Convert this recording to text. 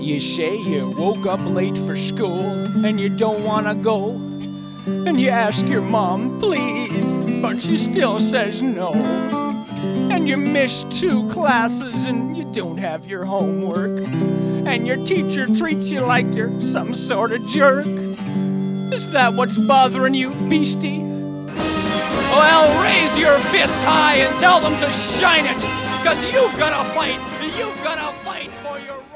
You say you woke up late for school and you don't wanna go. And you ask your mom, please, but she still says no. And you missed 2 classes and you don't have your homework. And your teacher treats you like you're some sort of jerk. Is that what's bothering you, beastie? Well, raise your fist high and tell them to shine it, 'cause you've gotta fight for your